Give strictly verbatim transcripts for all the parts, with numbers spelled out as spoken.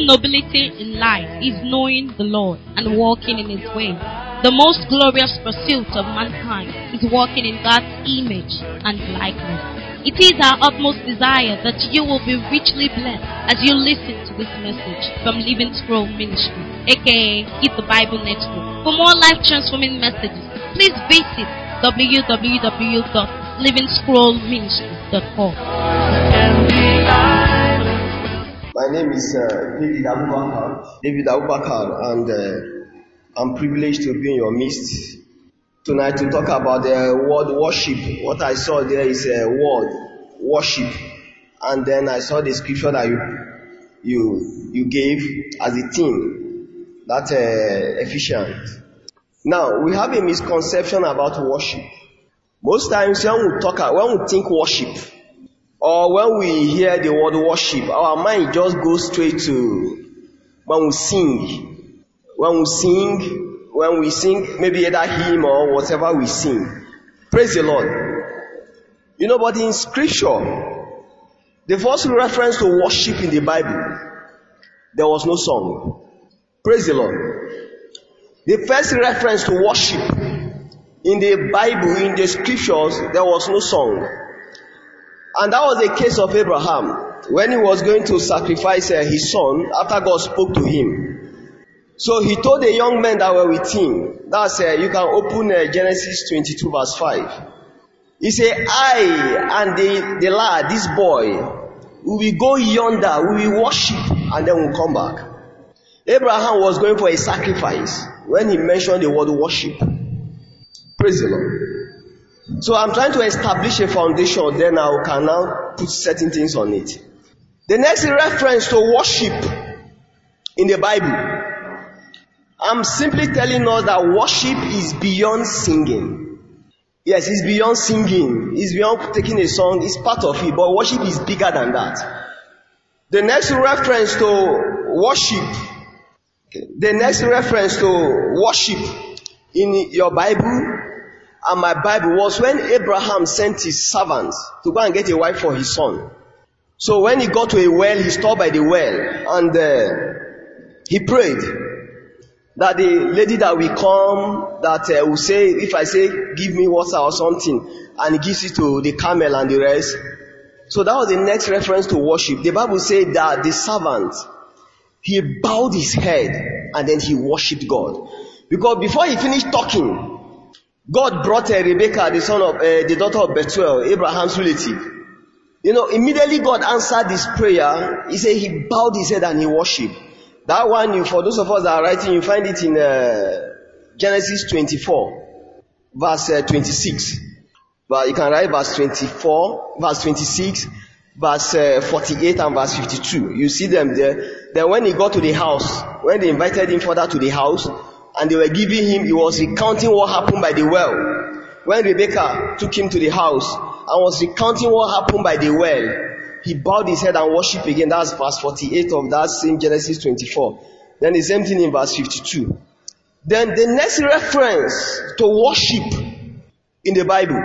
nobility in life is knowing the Lord and walking in His way. The most glorious pursuit of mankind is walking in God's image and likeness. It is our utmost desire that you will be richly blessed as you listen to this message from Living Scroll Ministry, aka Eat the Bible Network. For more life-transforming messages, please visit w w w dot living scroll ministry dot com. My name is uh, David Abubakar, David Abubakar, and uh, I'm privileged to be in your midst tonight to talk about the word worship. What I saw there is a word worship, and then I saw the scripture that you you you gave as a theme, that uh, Ephesians. Now we have a misconception about worship. Most times when we talk, when we think worship, or when we hear the word worship, our mind just goes straight to when we sing. When we sing, when we sing, maybe either hymn or whatever we sing. Praise the Lord. You know, but in scripture, the first reference to worship in the Bible, there was no song. Praise the Lord. The first reference to worship in the Bible, in the scriptures, there was no song. And that was the case of Abraham when he was going to sacrifice uh, his son after God spoke to him. So he told the young men that were with him, that's uh, you can open uh, Genesis twenty-two verse five. He said, I and the, the lad, this boy, we will go yonder, we will worship, and then we'll come back. Abraham was going for a sacrifice when he mentioned the word worship. Praise the Lord. So I'm trying to establish a foundation, then I can now put certain things on it. The next reference to worship in the Bible, I'm simply telling us that worship is beyond singing. Yes, it's beyond singing. It's beyond taking a song. It's part of it, but worship is bigger than that. The next reference to worship, the next reference to worship in your Bible and my Bible was when Abraham sent his servants to go and get a wife for his son. So when he got to a well, he stopped by the well and uh, he prayed that the lady that will come, that uh, will say, if I say, give me water or something, and he gives it to the camel and the rest. So that was the next reference to worship. The Bible said that the servant, he bowed his head and then he worshipped God. Because before he finished talking, God brought uh, Rebekah, the son of uh, the daughter of Bethuel, Abraham's relative. You know, immediately God answered this prayer. He said he bowed his head and he worshipped. That one, you, for those of us that are writing, you find it in uh, Genesis twenty-four, verse uh, twenty-six. But you can write verse twenty-four, verse twenty-six, verse uh, forty-eight, and verse fifty-two. You see them there. Then when he got to the house, when they invited him further to the house, and they were giving him, he was recounting what happened by the well. When Rebekah took him to the house and was recounting what happened by the well, he bowed his head and worshipped again. That's verse forty-eight of that same Genesis twenty-four. Then the same thing in verse fifty-two. Then the next reference to worship in the Bible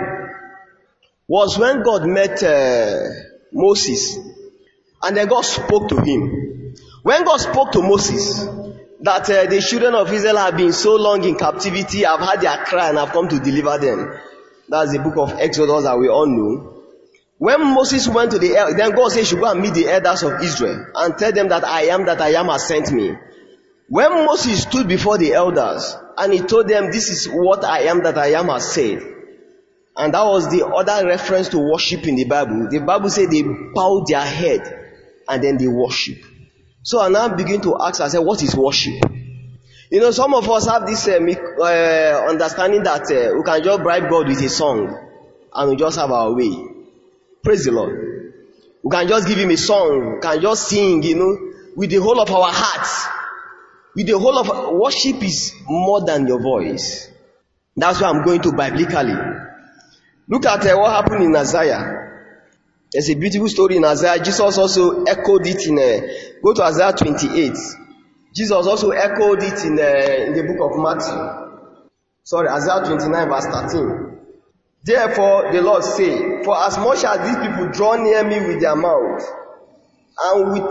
was when God met uh, Moses, and then God spoke to him. When God spoke to Moses, that uh, the children of Israel have been so long in captivity, have had their cry and have come to deliver them. That's the book of Exodus that we all know. When Moses went to the, then God said, you should go and meet the elders of Israel and tell them that I am that I am has sent me. When Moses stood before the elders and he told them, this is what I am that I am has said. And that was the other reference to worship in the Bible. The Bible said they bowed their head and then they worship. So I now begin to ask ourselves, what is worship? You know, some of us have this uh, uh, understanding that uh, we can just bribe God with a song and we just have our way. Praise the Lord. We can just give him a song, we can just sing, you know, with the whole of our hearts. With the whole of worship is more than your voice. That's why I'm going to biblically. Look at uh, what happened in Isaiah. There's a beautiful story in Isaiah. Jesus also echoed it in, uh, go to Isaiah twenty-eight. Jesus also echoed it in, uh, in the book of Matthew. Sorry, Isaiah twenty-nine verse thirteen. Therefore the Lord say, for as much as these people draw near me with their mouth, and with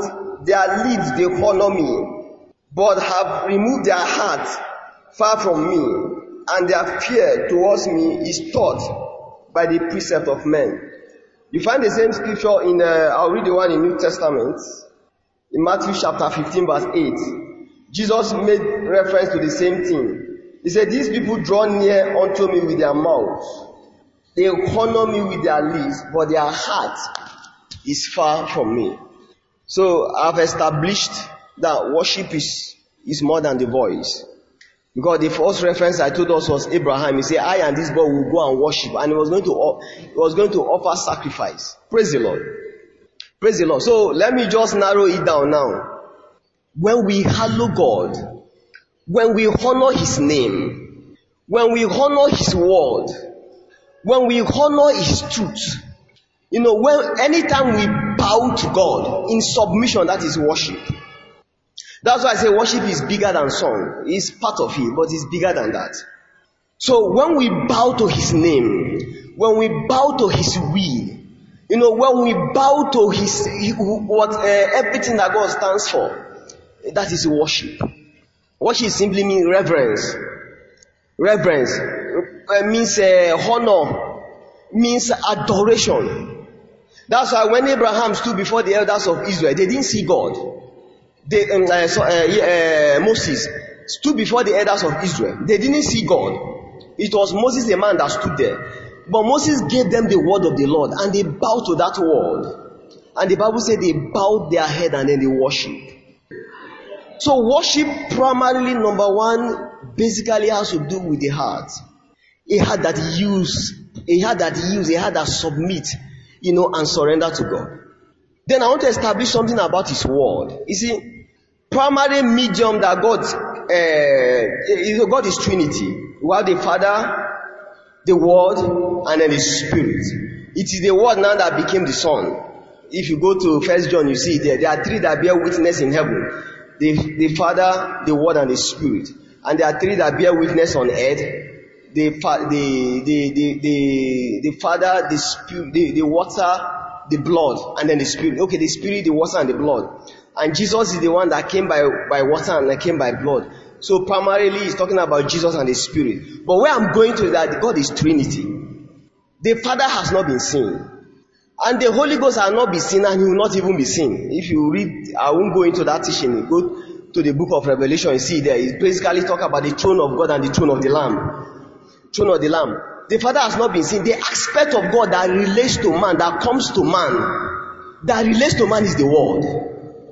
their lips they honor me, but have removed their heart far from me, and their fear towards me is taught by the precept of men. You find the same scripture in, uh, I'll read the one in New Testament, in Matthew chapter fifteen verse eight. Jesus made reference to the same thing. He said, these people draw near unto me with their mouths. They honor me with their lips, but their heart is far from me. So I've established that worship is, is more than the voice. Because the first reference I told us was Abraham. He said, I and this boy will go and worship. And he was going to, he was going to offer sacrifice. Praise the Lord. Praise the Lord. So let me just narrow it down now. When we hallow God, when we honor His name, when we honor His word, when we honor His truth, you know, when anytime we bow to God in submission, that is worship. That's why I say worship is bigger than song. It's part of it, but it's bigger than that. So when we bow to His name, when we bow to His will, you know, when we bow to His what uh, everything that God stands for, that is worship. Worship simply means reverence. Reverence uh, means uh, honor, means adoration. That's why when Abraham stood before the elders of Israel, they didn't see God. They, um, uh, so, uh, uh, Moses stood before the elders of Israel. They didn't see God. It was Moses, the man that stood there. But Moses gave them the word of the Lord, and they bowed to that word. And the Bible said they bowed their head and then they worshiped. So worship primarily, number one, basically has to do with the heart. A heart that yields, a heart that yields, a heart that submits, you know, and surrender to God. Then I want to establish something about His word. You see, primary medium that God, uh, God is Trinity. We have the Father, the Word, and then the Spirit. It is the Word now that became the Son. If you go to First John, you see there, there are three that bear witness in heaven. The, the Father, the Word, and the Spirit. And there are three that bear witness on earth. The, the, the, the, the, the Father, the Spirit, the, the water, the blood, and then the Spirit. Okay, the Spirit, the water, and the blood. And Jesus is the one that came by, by water and that came by blood. So primarily he's talking about Jesus and the Spirit. But where I'm going to is that God is Trinity. The Father has not been seen. And the Holy Ghost has not been seen, and He will not even be seen. If you read, I won't go into that teaching. Go to the book of Revelation and see there. It basically talk about the throne of God and the throne of the Lamb. Throne of the Lamb. The Father has not been seen. The aspect of God that relates to man, that comes to man, that relates to man is the Word.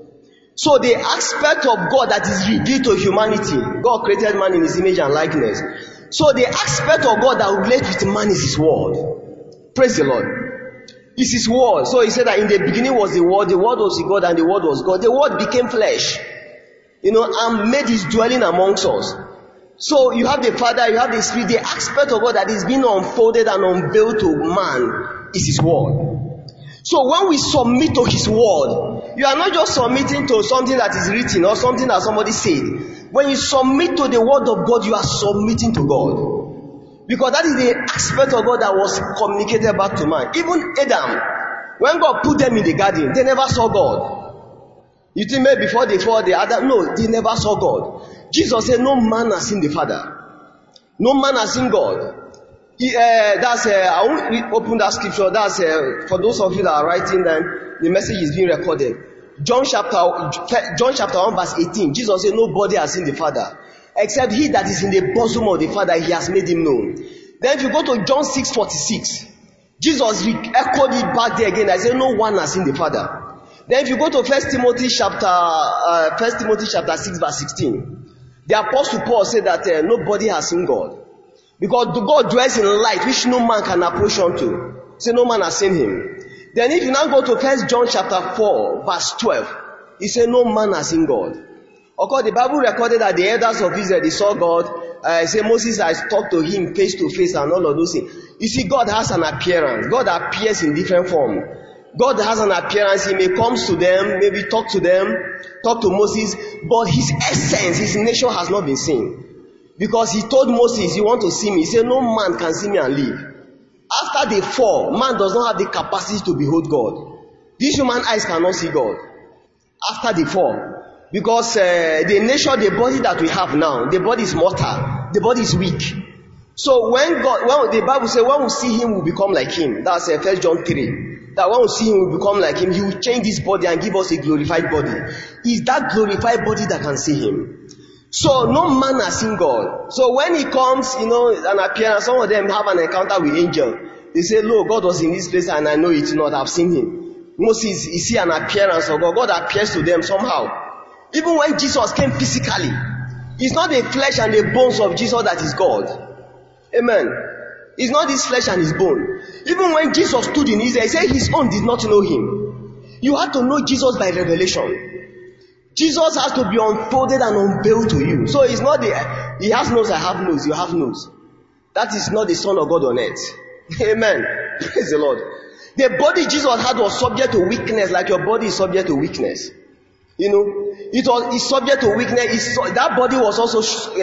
So the aspect of God that is revealed to humanity, God created man in His image and likeness. So the aspect of God that relates with man is His Word. Praise the Lord. It's His Word. So He said that in the beginning was the Word, the Word was God, and the Word was God. The Word became flesh, you know, and made His dwelling amongst us. So you have the Father, you have the Spirit. The aspect of God that is being unfolded and unveiled to man is His Word. So when we submit to His Word, you are not just submitting to something that is written or something that somebody said. When you submit to the Word of God, you are submitting to God. Because that is the aspect of God that was communicated back to man. Even Adam, when God put them in the garden, they never saw God. You think maybe before they fall, the Adam, no, they never saw God. Jesus said, no man has seen the Father. No man has seen God. He, uh, that's, uh, I won't open that scripture. That's, uh, for those of you that are writing, then the message is being recorded. John chapter, John chapter one verse eighteen. Jesus said, nobody has seen the Father, except he that is in the bosom of the Father, He has made Him known. Then if you go to John six forty-six, Jesus echoed it back there again. I said, no one has seen the Father. Then if you go to First Timothy chapter, uh, First Timothy chapter six verse sixteen, the Apostle Paul said that uh, nobody has seen God. Because God dwells in light, which no man can approach unto. So no man has seen Him. Then if you now go to First John chapter four, verse twelve, he said, no man has seen God. Of course, the Bible recorded that the elders of Israel, they saw God. Uh, say Moses has talked to Him face to face and all of those things. You see, God has an appearance. God appears in different form. God has an appearance. He may come to them, maybe talk to them, talk to Moses, but His essence, His nature has not been seen. Because He told Moses, you want to see me? He said, no man can see me and live. After the fall, man does not have the capacity to behold God. These human eyes cannot see God. after the fall. Because uh, the nature, the body that we have now, the body is mortal, the body is weak. So when God, when the Bible says, when we see him, we become like him. That's uh, First John three. That when we see him, we become like him. He will change this body and give us a glorified body. It's that glorified body that can see him. So no man has seen God. So when he comes, you know, an appearance, some of them have an encounter with angel. They say, "Look, God was in this place and I know it not. I've seen him." Moses, you see an appearance of God. God appears to them somehow. Even when Jesus came physically, it's not the flesh and the bones of Jesus that is God. Amen. It's not this flesh and his bone. Even when Jesus stood in Israel, he said his own did not know him. You have to know Jesus by revelation. Jesus has to be unfolded and unveiled to you. So it's not the, he has nose, I have nose, you have nose. That is not the Son of God on earth. Amen. Praise the Lord. The body Jesus had was subject to weakness, like your body is subject to weakness. You know, it was it's subject to weakness. It's, that body was also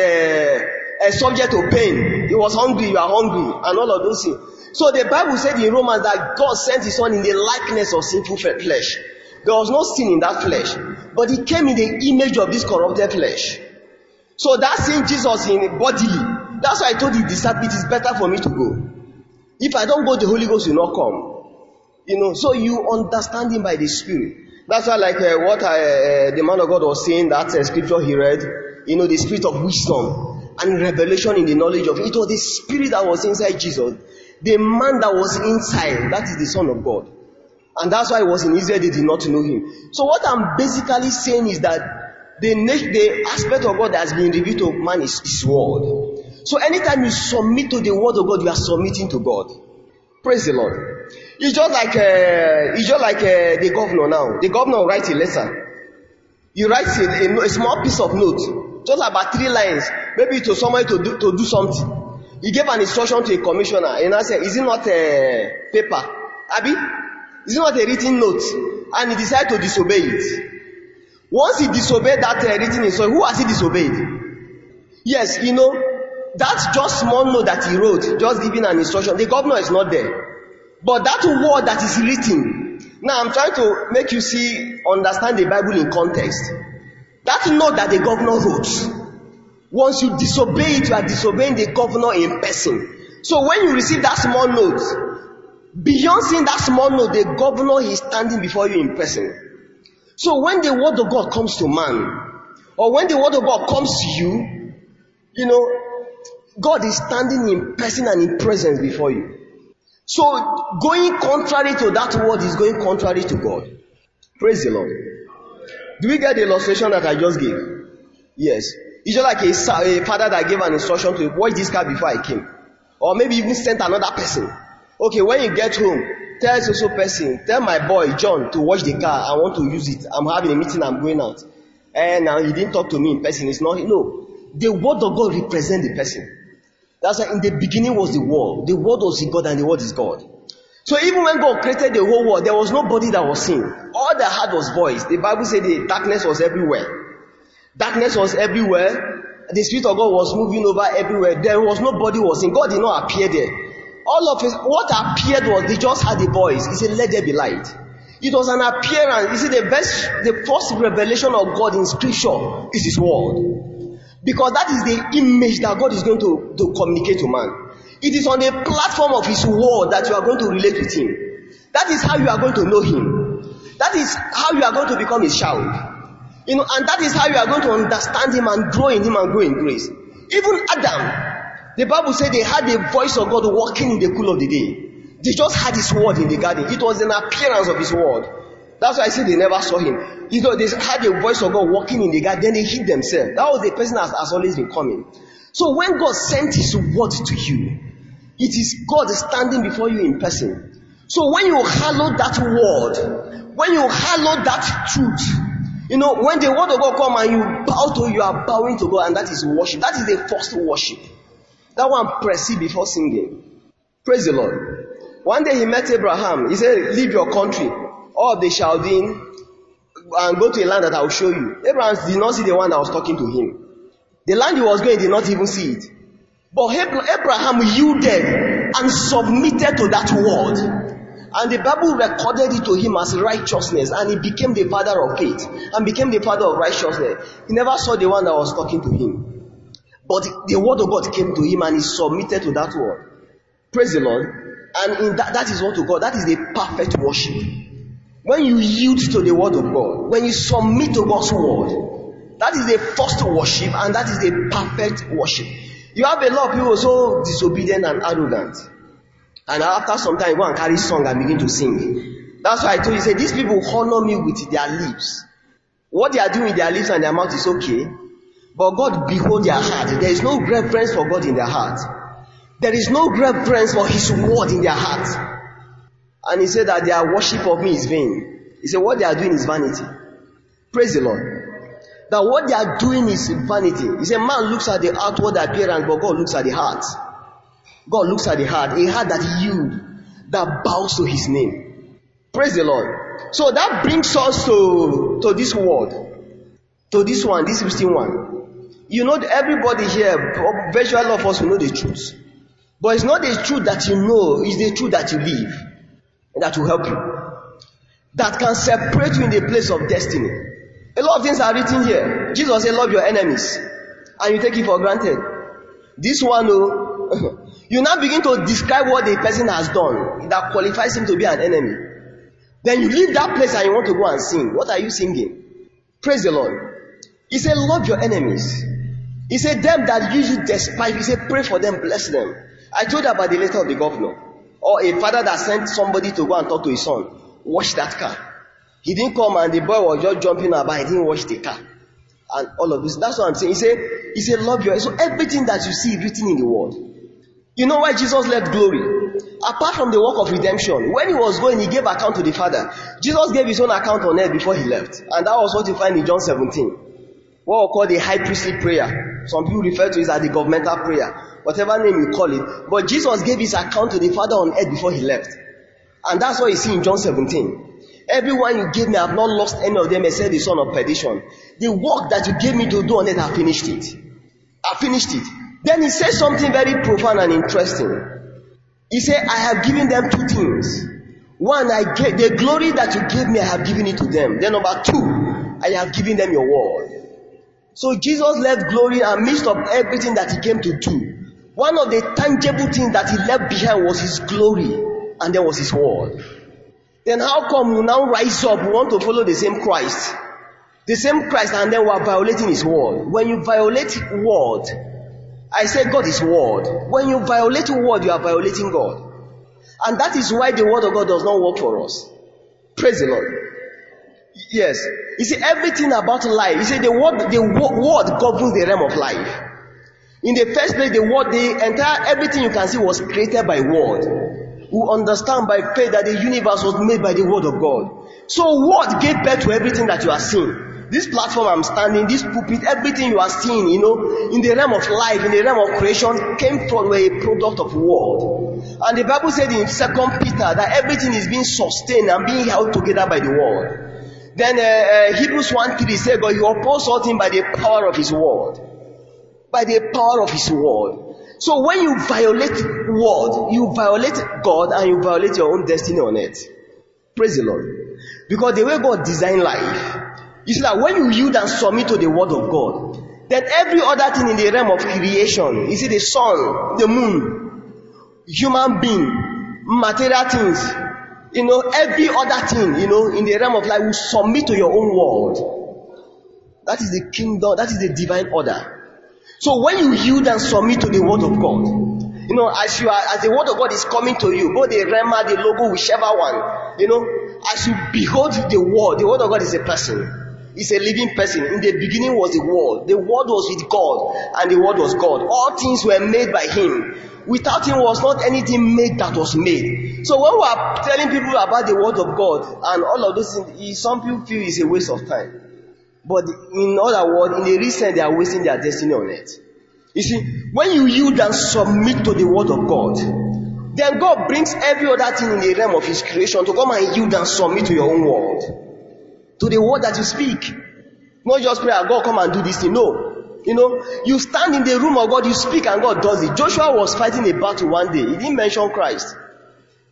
uh, uh, subject to pain. It was hungry, you are hungry, and all of those things. So the Bible said in Romans that God sent his son in the likeness of sinful flesh. There was no sin in that flesh, but he came in the image of this corrupted flesh. So that seeing Jesus in bodily, that's why I told the disciples it is better for me to go. If I don't go, the Holy Ghost will not come. You know, so you understand him by the Spirit. That's why, like uh, what I, uh, the man of God was saying, that uh, scripture he read, you know, the spirit of wisdom and revelation in the knowledge of it. It was the spirit that was inside Jesus. The man that was inside, that is the Son of God. And that's why he was in Israel, they did not know him. So what I'm basically saying is that the, the aspect of God that has been revealed to man is his word. So anytime you submit to the word of God, you are submitting to God. Praise the Lord. It's just like uh, it's just like uh, the governor now. The governor writes a letter. He writes a, a, a small piece of note, just about three lines, maybe to somebody to do, to do something. He gave an instruction to a commissioner, and I said, "Is it not a paper, Abi? Is it not a written note?" And he decided to disobey it. Once he disobeyed that uh, written instruction, who has he disobeyed? Yes, you know, that's just small note that he wrote, just giving an instruction. The governor is not there. But that word that is written, now I'm trying to make you see, understand the Bible in context. That note that the governor wrote, once you disobey it, you are disobeying the governor in person. So when you receive that small note, beyond seeing that small note, the governor is standing before you in person. So when the word of God comes to man, or when the word of God comes to you, you know, God is standing in person and in presence before you. So going contrary to that word is going contrary to God. Praise the Lord. Do we get the illustration that I just gave? Yes. It's just like a, a father that gave an instruction to watch this car before I came. Or maybe even sent another person. Okay, when you get home, tell this also person, tell my boy John to watch the car. I want to use it. I'm having a meeting, I'm going out. And now he didn't talk to me in person. It's not, no. The word of God represents the person. That's why in the beginning was the word. The word was in God and the word is God. So even when God created the whole world, there was nobody that was seen. All they had was voice. The Bible said the darkness was everywhere. Darkness was everywhere. The Spirit of God was moving over everywhere. There was nobody was seen. God did not appear there. All of it, what appeared was they just had a voice. He said, "Let there be light." It was an appearance. You see, the best, the first revelation of God in Scripture is His word. Because that is the image that God is going to, to communicate to man. It is on the platform of His word that you are going to relate with Him. That is how you are going to know Him. That is how you are going to become His child. You know, and that is how you are going to understand Him and grow in Him and grow in grace. Even Adam, the Bible said they had the voice of God walking in the cool of the day. They just had His word in the garden. It was an appearance of His word. That's why I said they never saw Him. You know, they had the voice of God walking in the garden, then they hid themselves. That was the person that has always been coming. So when God sent His word to you, it is God standing before you in person. So when you hallow that word, when you hallow that truth, you know, when the word of God comes and you bow to, you are bowing to God, and that is worship. That is the first worship. That one proceed before singing. Praise the Lord. One day he met Abraham. He said, "Leave your country, all of the Chaldean, and go to a land that I will show you." Abraham did not see the one that was talking to him. The land he was going, he did not even see it. But Abraham yielded and submitted to that word. And the Bible recorded it to him as righteousness, and he became the father of faith and became the father of righteousness. He never saw the one that was talking to him, but the word of God came to him and he submitted to that word. Praise the Lord. And in that, that is what to God. That is the perfect worship. When you yield to the word of God, when you submit to God's word, that is the first worship, and that is the perfect worship. You have a lot of people so disobedient and arrogant, and after some time you go and carry song and begin to sing. That's why I told you, say, these people honor me with their lips. What they are doing with their lips and their mouth is okay, but God behold their heart. There is no reverence for God in their heart. There is no reverence for his word in their heart. And he said that their worship of me is vain. He said what they are doing is vanity. Praise the Lord. That what they are doing is vanity. He said man looks at the outward appearance, but God looks at the heart. God looks at the heart. A heart that yields, that bows to his name. Praise the Lord. So that brings us to, to this word. To this one, this fifteen one. You know, everybody here, virtually all of us will know the truth. But it's not the truth that you know, it's the truth that you live. That will help you. That can separate you in the place of destiny. A lot of things are written here. Jesus said, love your enemies. And you take it for granted. This one, oh, you now begin to describe what the person has done that qualifies him to be an enemy. Then you leave that place and you want to go and sing. What are you singing? Praise the Lord. He said, love your enemies. He said, them that use you despise. He said, pray for them, bless them. I told you about the letter of the governor. Or a father that sent somebody to go and talk to his son. Wash that car. He didn't come and the boy was just jumping about. He didn't wash the car. And all of this. That's what I'm saying. He said, he said, love your. So everything that you see written in the word. You know why Jesus left glory? Apart from the work of redemption, when he was going, he gave account to the Father. Jesus gave his own account on earth before he left. And that was what you find in John seventeen. What we call the high priestly prayer. Some people refer to it as the governmental prayer. Whatever name you call it. But Jesus gave his account to the Father on earth before he left. And that's what you see in John seventeen. Everyone you gave me, I have not lost any of them except the son of perdition. The work that you gave me to do on earth, I finished it. I finished it. Then he says something very profound and interesting. He said, I have given them two things. One, I gave the glory that you gave me, I have given it to them. Then number two, I have given them your word. So Jesus left glory and midst of everything that he came to do. One of the tangible things that he left behind was his glory, and there was his word. Then how come we now rise up, we want to follow the same Christ? The same Christ, and then we are violating his word. When you violate word, I said God is word. When you violate word, you are violating God. And that is why the word of God does not work for us. Praise the Lord. Yes. You see, everything about life, you see, the word, the word governs the realm of life. In the first place, the word, the entire, everything you can see was created by word. We understand by faith that the universe was made by the word of God. So word gave birth to everything that you are seeing. This platform I'm standing, this pulpit, everything you are seeing, you know, in the realm of life, in the realm of creation, came from a product of word. And the Bible said in Second Peter that everything is being sustained and being held together by the word. Then uh, uh, Hebrews one three said, God, he upholds all things by the power of his word. By the power of his word. So when you violate word, you violate God and you violate your own destiny on earth. Praise the Lord. Because the way God designed life, you see that when you yield and submit to the word of God, then every other thing in the realm of creation, you see the sun, the moon, human being, material things, you know, every other thing, you know, in the realm of life will submit to your own word. That is the kingdom, that is the divine order. So when you yield and submit to the word of God, you know, as you are, as the word of God is coming to you, both the rhema, the logo, whichever one, you know, as you behold the word, the word of God is a person. It's a living person. In the beginning was the word. The word was with God, and the word was God. All things were made by him. Without him was not anything made that was made. So when we are telling people about the word of God and all of those things, some people feel it's a waste of time. But in other words, in the recent, they are wasting their destiny on it. You see, when you yield and submit to the word of God, then God brings every other thing in the realm of his creation to come and yield and submit to your own word. To the word that you speak. Not just pray, God come and do this thing. No. You know, you stand in the room of God, you speak and God does it. Joshua was fighting a battle one day. He didn't mention Christ.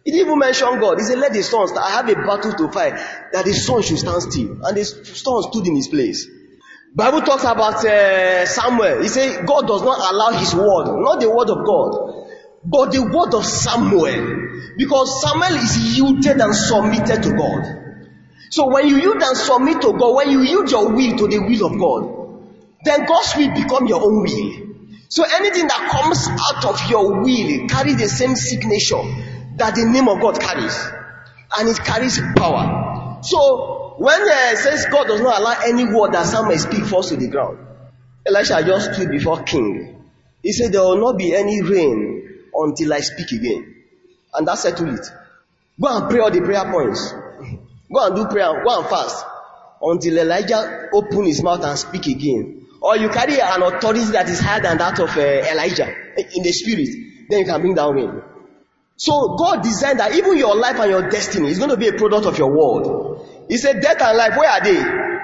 He didn't even mention God. He said, let the sun stand. I have a battle to fight, that the sun should stand still. And the sun stood in his place. Bible talks about uh, Samuel. He said, God does not allow his word, not the word of God, but the word of Samuel. Because Samuel is yielded and submitted to God. So when you yield and submit to God, when you yield your will to the will of God, then God's will become your own will. So anything that comes out of your will carries the same signature that the name of God carries. And it carries power. So when uh, it says God does not allow any word that Samuel speak falls to the ground, Elisha just stood before king. He said, there will not be any rain until I speak again. And that settled it. Go and pray all the prayer points. Go and do prayer, go and fast until Elijah open his mouth and speak again. Or you carry an authority that is higher than that of uh, Elijah in the spirit, then you can bring down rain. So God designed that even your life and your destiny is going to be a product of your word. He said, death and life, where are they?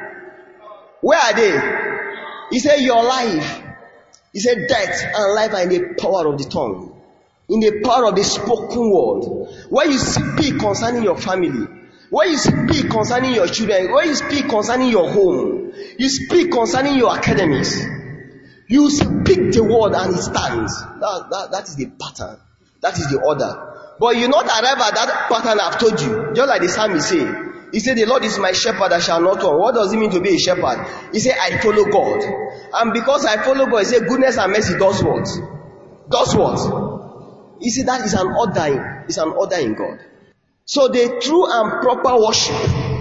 Where are they? He said, your life. He said, death and life are in the power of the tongue, in the power of the spoken word. When you speak concerning your family, when you speak concerning your children, when you speak concerning your home, you speak concerning your academics, you speak the word and it stands. That, that, that is the pattern. That is the order. But you not arrive at that pattern I've told you. Just like the psalmist say. He said, the Lord is my shepherd, I shall not want. What does it mean to be a shepherd? He said, I follow God. And because I follow God, he said, goodness and mercy does what? Does what? He said, that is an order in, it's an order in God. So the true and proper worship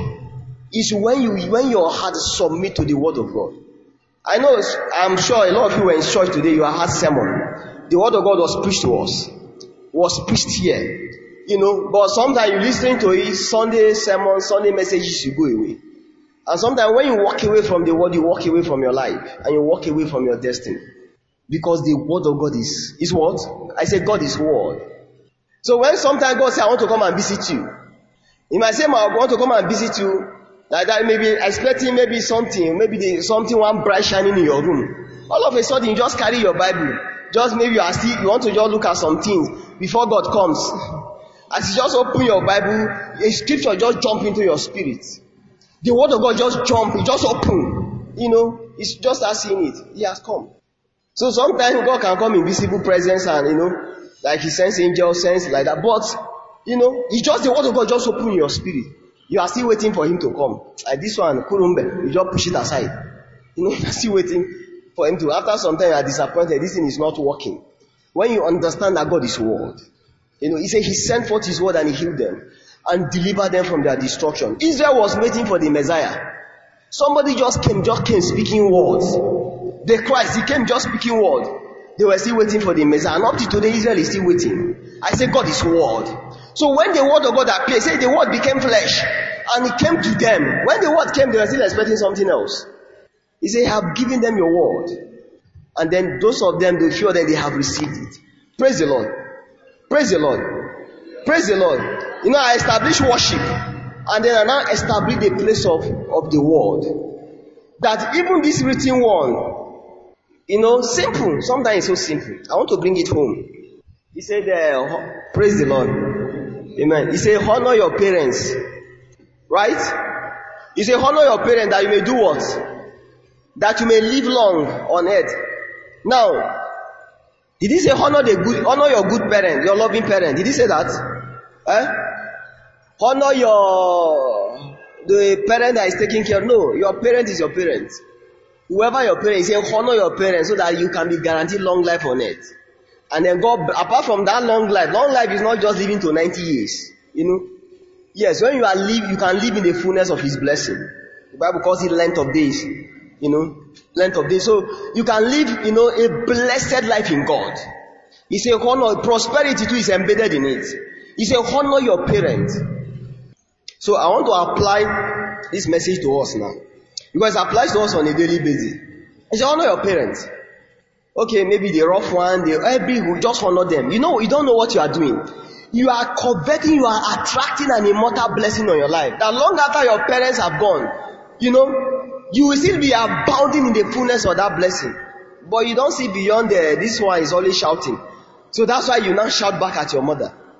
is when you when your heart submit to the word of God. I know, I'm sure a lot of you were in church today, you heard sermon. The word of God was preached to us. Was preached here. You know, but sometimes you listen to it, Sunday sermon, Sunday messages, you go away. And sometimes when you walk away from the word, you walk away from your life. And you walk away from your destiny. Because the word of God is, is what? I say God is word. So when sometimes God says, I want to come and visit you. He might say, I want to come and visit you. Like that, maybe expecting maybe something, maybe the, something, one bright shining in your room. All of a sudden, you just carry your Bible. Just maybe you are still, you want to just look at some things before God comes. As you just open your Bible, a scripture just jump into your spirit. The word of God just jump, it just open. You know, it's just as seeing it. He has come. So sometimes God can come in visible presence and, you know, like he sends angels, sends like that. But, you know, it's just the word of God just open in your spirit. You are still waiting for him to come. Like this one, Kurumbe, you just push it aside. You know, you are still waiting for him to. After some time you are disappointed, this thing is not working. When you understand that God is word, you know, he said he sent forth his word and he healed them and delivered them from their destruction. Israel was waiting for the Messiah. Somebody just came, just came speaking words. The Christ, he came just speaking words. They were still waiting for the Messiah. And up to today, Israel is still waiting. I say God is word. So when the word of God appeared, say the word became flesh and it came to them. When the word came, they were still expecting something else. He said, I have given them your word. And then those of them, they feel that they have received it. Praise the Lord. Praise the Lord. Praise the Lord. You know, I established worship. And then I now established the place of, of the word. That even this written one, you know, simple. Sometimes it's so simple. I want to bring it home. He said, uh, praise the Lord. Amen. He said, honor your parents. Right? He said, honor your parents that you may do what? That you may live long on earth. Now, did he say honor the good, honor your good parent, your loving parent? Did he say that? Eh? Honor your, the parent that is taking care. No, your parent is your parent. Whoever your parent is, he say honor your parents so that you can be guaranteed long life on earth. And then God, apart from that long life, long life is not just living to ninety years. You know? Yes, when you are live, you can live in the fullness of his blessing. The Bible calls it length of days. You know, length of days. So you can live, you know, a blessed life in God. He said, honor, prosperity too is embedded in it. He said, honor your parents. So I want to apply this message to us now. Because it applies to us on a daily basis. He said, honor your parents. Okay, maybe the rough one, the every who just honor them. You know, you don't know what you are doing. You are coveting, you are attracting an immortal blessing on your life. That long after your parents have gone, you know, you will still be abounding in the fullness of that blessing. But you don't see beyond there, this one is always shouting. So that's why you now shout back at your mother.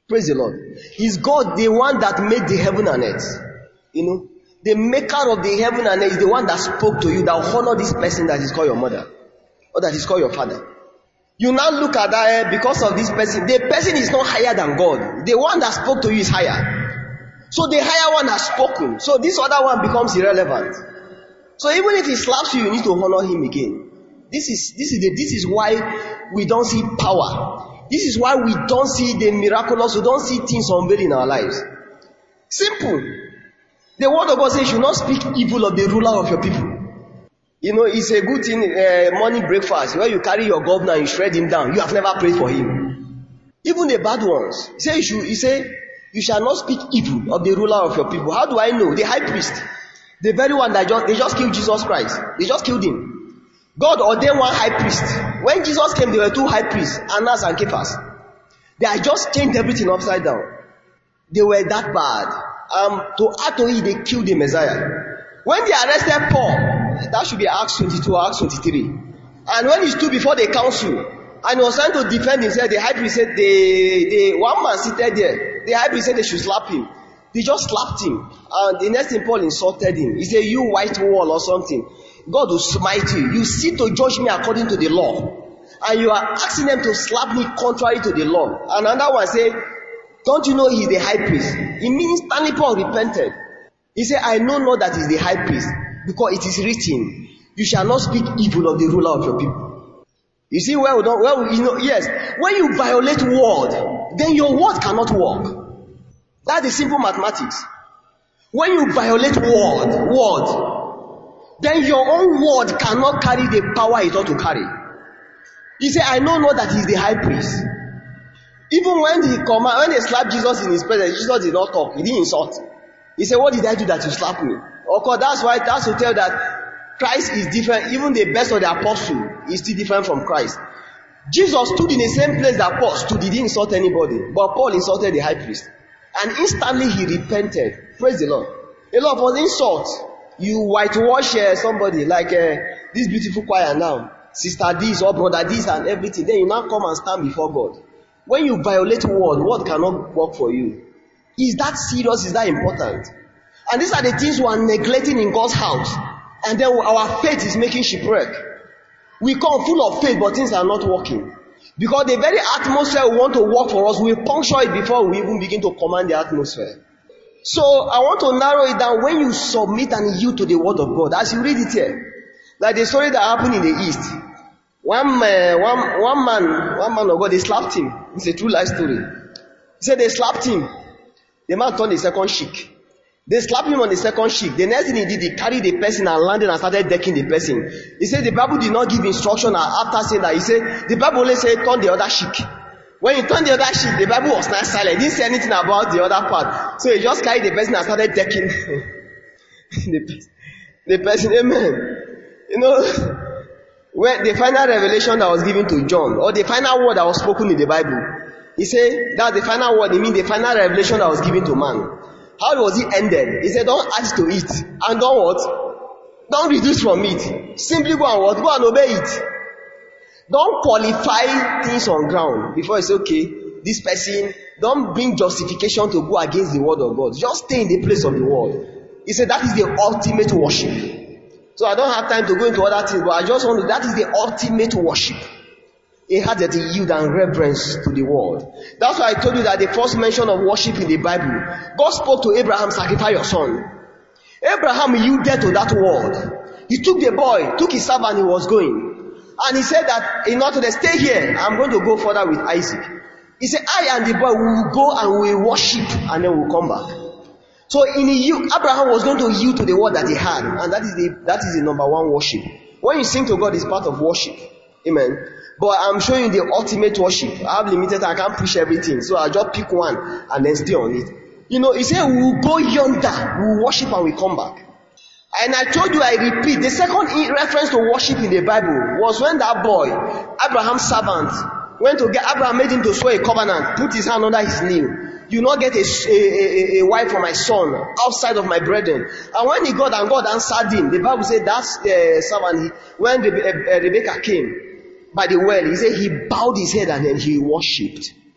Praise the Lord. Is God the one that made the heaven and earth? You know, the maker of the heaven and earth is the one that spoke to you, that will honor this person that is called your mother, or that is called your father. You now look at that uh, because of this person. The person is not higher than God. The one that spoke to you is higher. So the higher one has spoken. So this other one becomes irrelevant. So even if he slaps you, you need to honor him again. This is this is the, this is why we don't see power. This is why we don't see the miraculous. We don't see things unveiled in our lives. Simple. The word of God says you should not speak evil of the ruler of your people. You know, it's a good thing, uh, morning breakfast, where you carry your governor and you shred him down. You have never prayed for him. Even the bad ones. He say, you, should, he say, you shall not speak evil of the ruler of your people. How do I know? The high priest. The very one that just, they just killed Jesus Christ. They just killed him. God ordained one high priest. When Jesus came, there were two high priests, Annas and Caiaphas. They had just changed everything upside down. They were that bad. Um, to add to it, they killed the Messiah. When they arrested Paul, that should be Acts twenty-two or Acts twenty-three. And when he stood before the council, and he was trying to defend himself, the high priest said, the, the one man seated there, the high priest said they should slap him. They just slapped him. And the next thing, Paul insulted him. He said, you white wall or something. God will smite you. You sit to judge me according to the law. And you are asking them to slap me contrary to the law. And another one said, don't you know he is the high priest? It means Stanley Paul repented. He said, I know not that he is the high priest, because it is written, you shall not speak evil of the ruler of your people. You see where we don't, where we, you know, yes, when you violate word, then your word cannot work. That's the simple mathematics. When you violate word, word, then your own word cannot carry the power it ought to carry. He said, I know not that he is the high priest. Even when the command, when they slapped Jesus in his presence, Jesus did not talk, he didn't insult. He said, what did I do that you slap me? Of course, that's why that's to tell that Christ is different. Even the best of the apostles is still different from Christ. Jesus stood in the same place that Paul stood. He didn't insult anybody. But Paul insulted the high priest. And instantly he repented. Praise the Lord. A lot of insults. You whitewash uh, somebody like uh, this beautiful choir now. Sister this or brother this and everything. Then you now come and stand before God. When you violate word, word cannot work for you. Is that serious? Is that important? And these are the things we are neglecting in God's house. And then our faith is making shipwreck. We come full of faith, but things are not working. Because the very atmosphere we want to work for us, we puncture it before we even begin to command the atmosphere. So I want to narrow it down. When you submit and yield to the word of God, as you read it here, like the story that happened in the East. One, uh, one, one man, one man of God, they slapped him. It's a true life story. He said they slapped him. The man turned the second cheek. They slapped him on the second cheek. The next thing he did, he carried the person and landed and started decking the person. He said the Bible did not give instruction after saying that. He said, the Bible only said turn the other cheek. When he turned the other cheek, the Bible was not silent. He didn't say anything about the other part. So he just carried the person and started decking the, the person. Amen. You know, when the final revelation that was given to John, or the final word that was spoken in the Bible, he said that's the final word. It means the final revelation that was given to man. How was it ended? He said, don't add to it. And don't what? Don't reduce from it. Simply go and what? Go and obey it. Don't qualify things on ground before you say, okay, this person, don't bring justification to go against the word of God. Just stay in the place of the word. He said that is the ultimate worship. So I don't have time to go into other things, but I just want to, that is the ultimate worship. It had that yield and reverence to the word. That's why I told you that the first mention of worship in the Bible, God spoke to Abraham, sacrifice your son. Abraham yielded to that word. He took the boy, took his servant, he was going. And he said that in order to stay here, I'm going to go further with Isaac. He said, I and the boy will go and we will worship and then we'll come back. So in the yield, Abraham was going to yield to the word that he had. And that is the, that is the number one worship. When you sing to God, it's part of worship. Amen. But I'm showing you the ultimate worship. I have limited, I can't push everything. So I'll just pick one and then stay on it. You know, he said, we will go yonder, we will worship and we come back. And I told you, I repeat, the second reference to worship in the Bible was when that boy, Abraham's servant, went to get, Abraham made him to swear a covenant, put his hand under his knee. You not get a, a, a, a wife for my son outside of my brethren. And when he got and God answered him, the Bible said that's the servant. He, when Rebe, uh, Rebecca came by the well, he said he bowed his head and then he worshipped.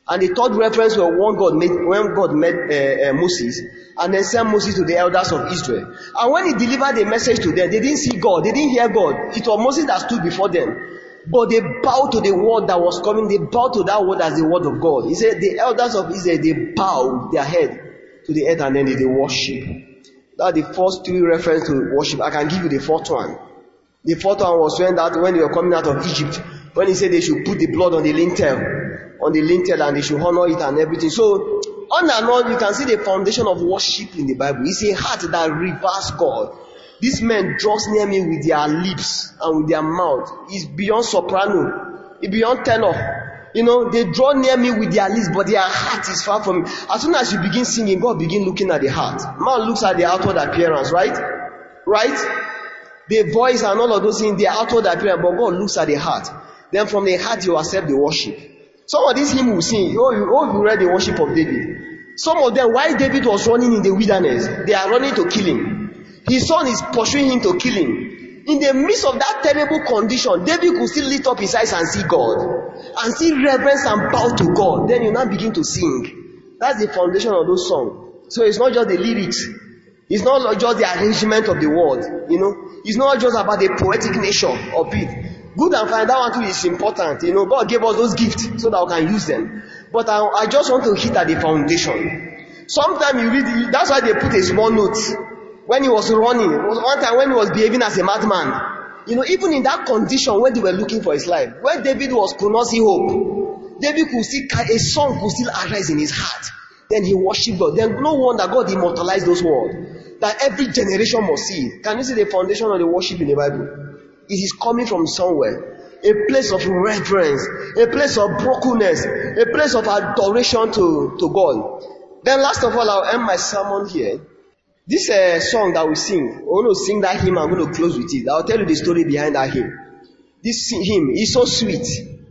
And the third reference was when God met, when God met uh, uh, Moses and then sent Moses to the elders of Israel. And when he delivered the message to them, they didn't see God, they didn't hear God. It was Moses that stood before them. But they bowed to the word that was coming, they bowed to that word as the word of God. He said the elders of Israel, they bowed their head to the earth and then they, they worship. That's the first three references to worship. I can give you the fourth one. The fourth one was when that when they were coming out of Egypt, when he said they should put the blood on the lintel, on the lintel and they should honor it and everything. So, on and on, you can see the foundation of worship in the Bible. It's a heart that reveres God. These men draws near me with their lips and with their mouth. It's beyond soprano. It's beyond tenor. You know, they draw near me with their lips, but their heart is far from me. As soon as you begin singing, God begin looking at the heart. Man looks at the outward appearance, right? Right? The voice and all of those things, the outward appearance, but God looks at the heart. Then from the heart you accept the worship. Some of these hymns will sing. Oh, you, oh, you read the worship of David. Some of them, while David was running in the wilderness, they are running to kill him. His son is pursuing him to kill him. In the midst of that terrible condition, David could still lift up his eyes and see God. And see reverence and bow to God. Then you now begin to sing. That's the foundation of those songs. So it's not just the lyrics. It's not just the arrangement of the word. You know, it's not just about the poetic nature of it. Good and fine, that one too is important. You know, God gave us those gifts so that we can use them. But I, I just want to hit at the foundation. Sometimes you read, that's why they put a small note. When he was running, it was one time when he was behaving as a madman. You know, even in that condition when they were looking for his life, when David was could not see hope, David could see a song could still arise in his heart. Then he worshipped God. Then no wonder God immortalized those words that every generation must see it. Can you see the foundation of the worship in the Bible? It is coming from somewhere. A place of reverence, a place of brokenness, a place of adoration to, to God. Then last of all, I'll end my sermon here. This uh, song that we sing, we're going to sing that hymn, I'm going to close with it. I'll tell you the story behind that hymn. This hymn is so sweet.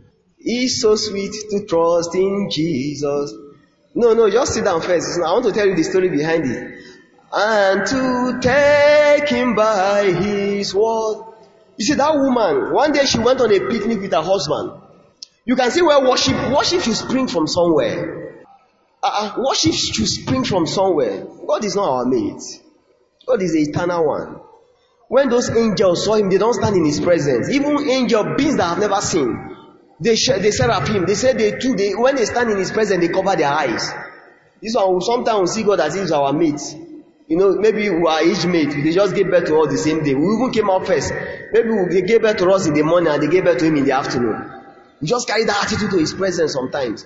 It's so sweet to trust in Jesus. No, no, just sit down first. I want to tell you the story behind it. And to take him by his word. You see, that woman, one day she went on a picnic with her husband. You can see where worship, worship should spring from somewhere. Uh, worship should spring from somewhere. God is not our mate. God is the eternal one. When those angels saw him, they don't stand in his presence. Even angel beings that have never seen, they they seraphim, they said they too, they, when they stand in his presence, they cover their eyes. This one, sometimes we see God as if he's our mate. You know, maybe we are age mate, they just gave birth to us the same day. We even came out first. Maybe they gave birth to us in the morning and they gave birth to him in the afternoon. We just carry that attitude to his presence sometimes.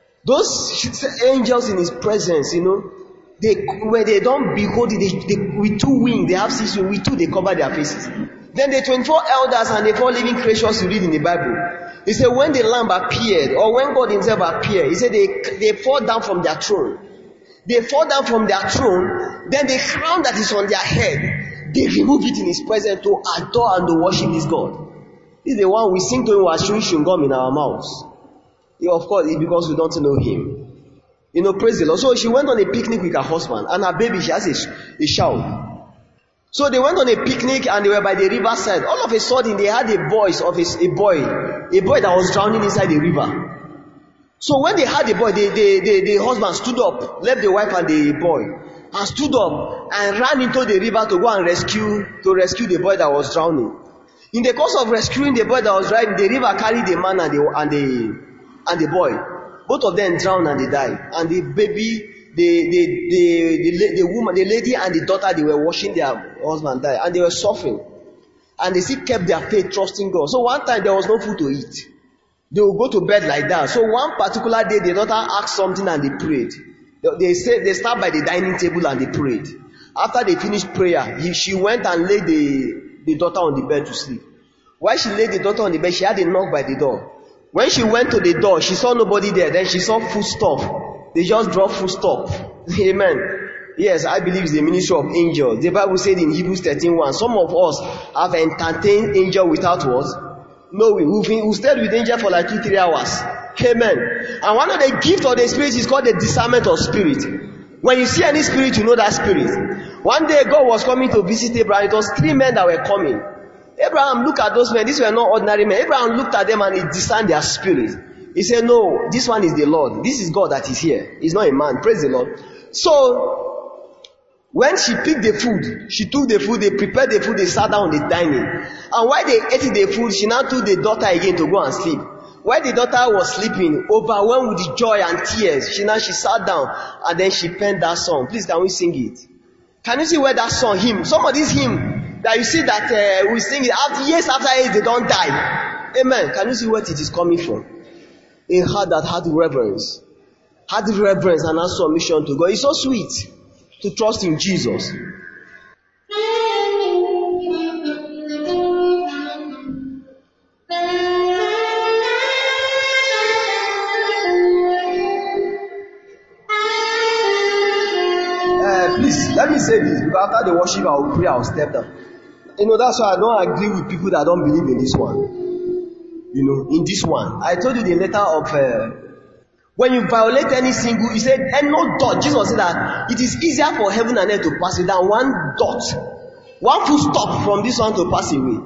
Those angels in his presence, you know, they when they don't behold it, they, they, with two wings, they have six wings, with two they cover their faces. Then the twenty-four elders and the four living creatures you read in the Bible, he said when the Lamb appeared, or when God himself appeared, he said they, they fall down from their throne. They fall down from their throne, then the crown that is on their head, they remove it in his presence to adore and to worship this God. This is the one we sing to him while chewing chewing gum in our mouths. Yeah, of course, it's because we don't know him. You know, praise the Lord. So she went on a picnic with her husband, and her baby, she has a, a child. So they went on a picnic and they were by the riverside. All of a sudden, they had a voice of a, a boy, a boy that was drowning inside the river. So when they had the boy, the, the, the, the husband stood up, left the wife and the boy, and stood up and ran into the river to go and rescue, to rescue the boy that was drowning. In the course of rescuing the boy that was drowning, the river carried the man and the, and the, and the boy. Both of them drowned and they died. And the baby, the, the, the, the, the woman, the lady and the daughter, they were watching their husband die. And they were suffering. And they still kept their faith, trusting God. So one time there was no food to eat. They will go to bed like that. So one particular day, the daughter asked something and they prayed. They, they said they start by the dining table and they prayed. After they finished prayer, he, she went and laid the, the daughter on the bed to sleep. While she laid the daughter on the bed, she had a knock by the door. When she went to the door, she saw nobody there. Then she saw footstuff. They just dropped footstuff. Amen. Yes, I believe it's the ministry of angels. The Bible said in Hebrews thirteen one, some of us have entertained angel without what? No, we we stayed with angel for like two, three hours. Amen. And one of the gifts of the Spirit is called the discernment of spirit. When you see any spirit, you know that spirit. One day God was coming to visit Abraham. It was three men that were coming. Abraham looked at those men. These were not ordinary men. Abraham looked at them and he discerned their spirit. He said, no, this one is the Lord. This is God that is here. He's not a man. Praise the Lord. So, when she picked the food, she took the food, they prepared the food, they sat down, they dining. And while they ate the food, she now took the daughter again to go and sleep. While the daughter was sleeping, overwhelmed with joy and tears, she now she sat down and then she penned that song. Please, can we sing it? Can you see where that song, hymn, some of these hymn that you see that uh, we sing it after years after years they don't die. Amen. Can you see where it is coming from? A heart that had reverence, had reverence and had submission to God. It's so sweet to trust in Jesus. Please, let me say this, because after the worship I will pray, I will step down. You know, that's why I don't agree with people that don't believe in this one. You know, in this one. I told you the letter of, uh, when you violate any single, he said, and no dot. Jesus said that it is easier for heaven and earth to pass away than one dot. One full stop from this one to pass away.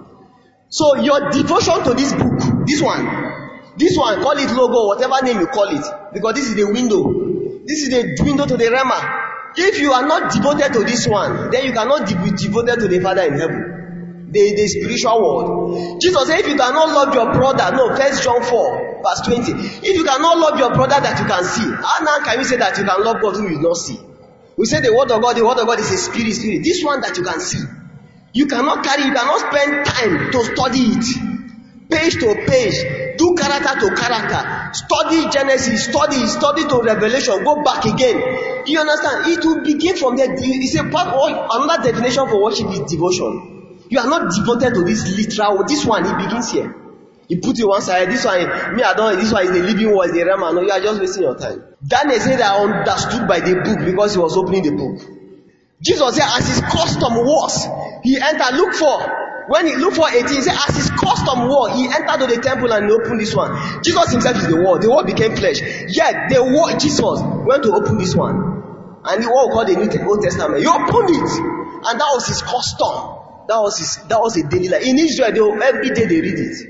So your devotion to this book, this one, this one, call it logo, whatever name you call it, because this is the window. This is the window to the Rema. If you are not devoted to this one, then you cannot be devoted to the Father in heaven, the, the spiritual world. Jesus said, if you cannot love your brother, no, First John four, verse twenty. If you cannot love your brother that you can see, how now can you say that you can love God who you not see? We say the word of God, the word of God is a spirit, spirit. This one that you can see, you cannot carry, you cannot spend time to study it. Page to page, do character to character, study Genesis, study, study to Revelation, go back again. You understand? It will begin from there. It's a part of another definition for worship is devotion. You are not devoted to this literal. This one, it begins here. You put it one side. This one, me, I don't. This one is the living word, the Rema. No, you are just wasting your time. Daniel said that I understood by the book because he was opening the book. Jesus said, as his custom was, he entered. Look for. When he looked for eighteen, he said, as his custom was, he entered to the temple and opened this one. Jesus himself is the word. The word became flesh. Yet the word Jesus went to open this one. And the word called the New Old Testament. He opened it. And that was his custom. That was his that was a daily life. In Israel, they, every day they read it.